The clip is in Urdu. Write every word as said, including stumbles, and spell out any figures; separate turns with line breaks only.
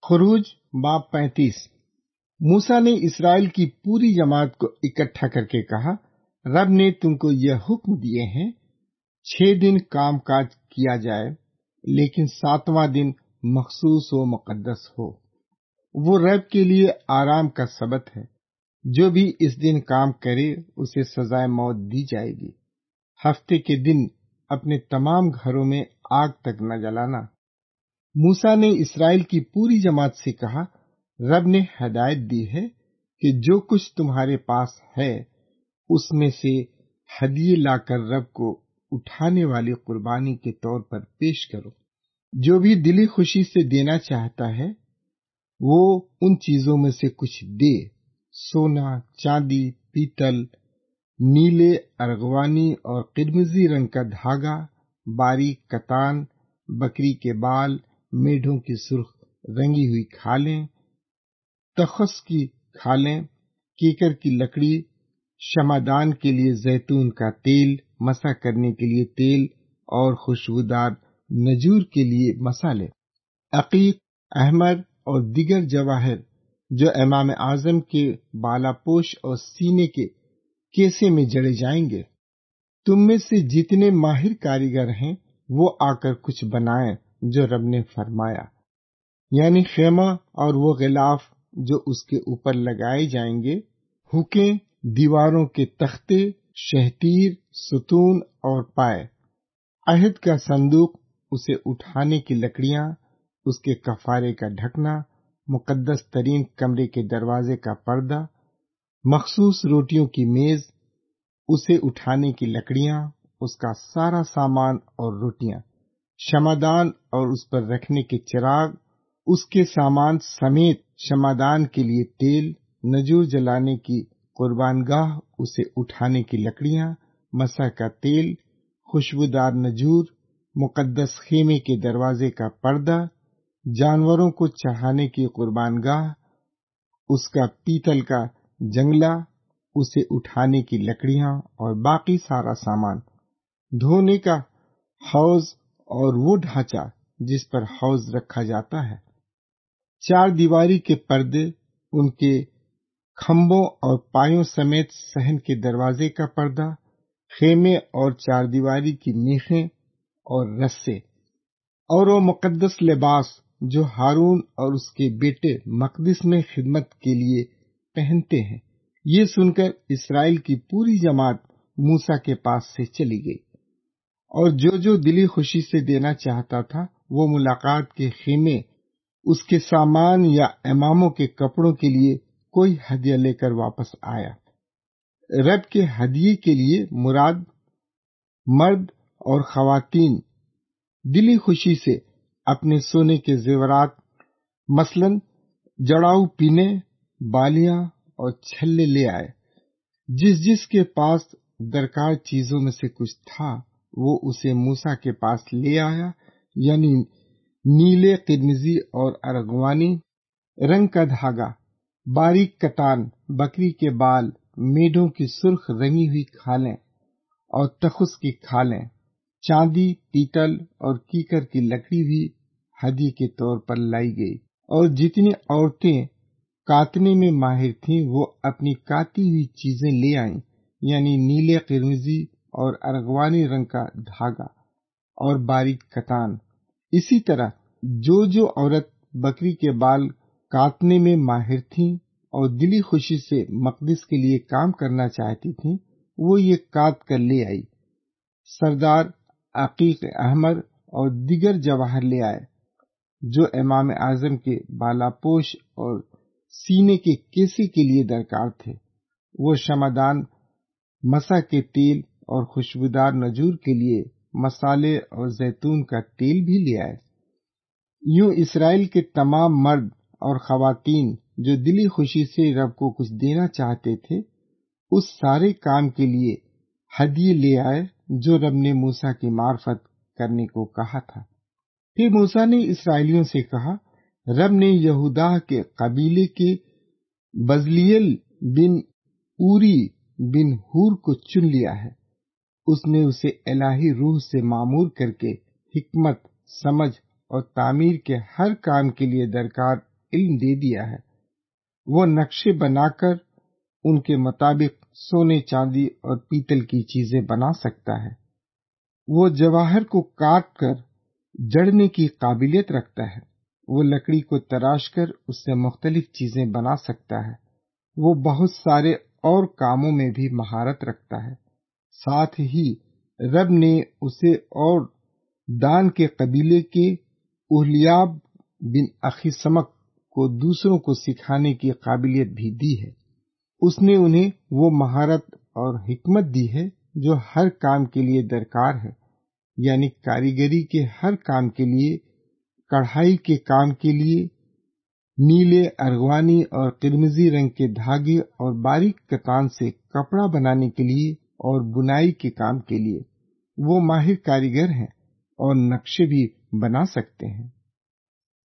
خروج باب پینتیس۔ موسیٰ نے اسرائیل کی پوری جماعت کو اکٹھا کر کے کہا، رب نے تم کو یہ حکم دیے ہیں، چھ دن کام کاج کیا جائے، لیکن ساتواں دن مخصوص و مقدس ہو۔ وہ رب کے لیے آرام کا سبت ہے۔ جو بھی اس دن کام کرے اسے سزائے موت دی جائے گی۔ ہفتے کے دن اپنے تمام گھروں میں آگ تک نہ جلانا۔ موسیٰ نے اسرائیل کی پوری جماعت سے کہا، رب نے ہدایت دی ہے کہ جو کچھ تمہارے پاس ہے اس میں سے ہدیے لا کر رب کو اٹھانے والی قربانی کے طور پر پیش کرو۔ جو بھی دلی خوشی سے دینا چاہتا ہے وہ ان چیزوں میں سے کچھ دے، سونا، چاندی، پیتل، نیلے، ارغوانی اور قرمزی رنگ کا دھاگا، باریک کتان، بکری کے بال، میڑھوں کی سرخ رنگی ہوئی کھالیں، تخس کی کھالیں، کیکر کی لکڑی، شمعدان کے لیے زیتون کا تیل، مسح کرنے کے لیے تیل اور خوشبودار نجور کے لیے مسالے، عقیق، احمر اور دیگر جواہر جو امام اعظم کے بالا پوش اور سینے کے کیسے میں جڑے جائیں گے۔ تم میں سے جتنے ماہر کاریگر ہیں وہ آ کر کچھ بنائیں جو رب نے فرمایا، یعنی خیمہ اور وہ غلاف جو اس کے اوپر لگائے جائیں گے، ہوکیں، دیواروں کے تختے، شہتیر، ستون اور پائے، عہد کا صندوق، اسے اٹھانے کی لکڑیاں، اس کے کفارے کا ڈھکنا، مقدس ترین کمرے کے دروازے کا پردہ، مخصوص روٹیوں کی میز، اسے اٹھانے کی لکڑیاں، اس کا سارا سامان اور روٹیاں، شمعدان اور اس پر رکھنے کے چراغ، اس کے سامان سمیت شمعدان کے لیے تیل، نجور جلانے کی قربان گاہ، اسے اٹھانے کی لکڑیاں، مسح کا تیل، خوشبودار نجور، مقدس خیمے کے دروازے کا پردہ، جانوروں کو چڑھانے کی قربان گاہ، اس کا پیتل کا جنگلہ، اسے اٹھانے کی لکڑیاں اور باقی سارا سامان، دھونے کا حوض اور وہ ڈھانچہ جس پر حوض رکھا جاتا ہے، چار دیواری کے پردے، ان کے کھمبوں اور پایوں سمیت صحن کے دروازے کا پردہ، خیمے اور چار دیواری کی میخیں اور رسے، اور وہ مقدس لباس جو ہارون اور اس کے بیٹے مقدس میں خدمت کے لیے پہنتے ہیں۔ یہ سن کر اسرائیل کی پوری جماعت موسیٰ کے پاس سے چلی گئی، اور جو جو دلی خوشی سے دینا چاہتا تھا وہ ملاقات کے خیمے، اس کے سامان یا اماموں کے کپڑوں کے لیے کوئی ہدیہ لے کر واپس آیا۔ رب کے ہدیے کے لیے مراد مرد اور خواتین دلی خوشی سے اپنے سونے کے زیورات، مثلاً جڑاؤ پینے، بالیاں اور چھلے لے آئے۔ جس جس کے پاس درکار چیزوں میں سے کچھ تھا وہ اسے موسیٰ کے پاس لے آیا، یعنی نیلے، قرمزی اور ارغوانی رنگ کا دھاگا، باریک کتان، بکری کے بال، میڑھوں کی سرخ رنگی ہوئی کھالیں اور تخس کی کھالیں، چاندی، پیتل اور کیکر کی لکڑی بھی ہدیے کے طور پر لائی گئی۔ اور جتنی عورتیں کاتنے میں ماہر تھیں وہ اپنی کاتی ہوئی چیزیں لے آئیں، یعنی نیلے، قرمزی اور ارغوانی رنگ کا دھاگا اور باریک کتان۔ اسی طرح جو جو عورت بکری کے بال کاتنے میں ماہر تھیں اور دلی خوشی سے مقدس کے لیے کام کرنا چاہتی تھیں وہ یہ کاٹ کر لے آئی۔ سردار عقیق، احمر اور دیگر جواہر لے آئے جو امام اعظم کے بالا پوش اور سینے کے کیسے کے لیے درکار تھے۔ وہ شمعدان، مسح کے تیل اور خوشبودار نجور کے لیے مسالے اور زیتون کا تیل بھی لے آئے۔ یوں اسرائیل کے تمام مرد اور خواتین جو دلی خوشی سے رب کو کچھ دینا چاہتے تھے اس سارے کام کے لیے ہدیے لے آئے جو رب نے موسیٰ کی معرفت کرنے کو کہا تھا۔ پھر موسیٰ نے اسرائیلیوں سے کہا، رب نے یہودا کے قبیلے کے بزلیل بن اوری بن ہور کو چن لیا ہے۔ اس نے اسے الہی روح سے معمور کر کے حکمت، سمجھ اور تعمیر کے ہر کام کے لیے درکار علم دے دیا ہے۔ وہ نقشے بنا کر ان کے مطابق سونے، چاندی اور پیتل کی چیزیں بنا سکتا ہے۔ وہ جواہر کو کاٹ کر جڑنے کی قابلیت رکھتا ہے۔ وہ لکڑی کو تراش کر اس سے مختلف چیزیں بنا سکتا ہے۔ وہ بہت سارے اور کاموں میں بھی مہارت رکھتا ہے۔ ساتھ ہی رب نے اسے اور دان کے قبیلے کے اوہلیاب بن اخیسمک کو دوسروں کو سکھانے کی قابلیت بھی دی ہے۔ اس نے انہیں وہ مہارت اور حکمت دی ہے جو ہر کام کے لیے درکار ہے، یعنی کاریگری کے ہر کام کے لیے، کڑھائی کے کام کے لیے، نیلے، ارغوانی اور قرمزی رنگ کے دھاگے اور باریک کتان سے کپڑا بنانے کے لیے اور بنائی کے کام کے لیے۔ وہ ماہر کاریگر ہیں اور نقشے بھی بنا سکتے ہیں۔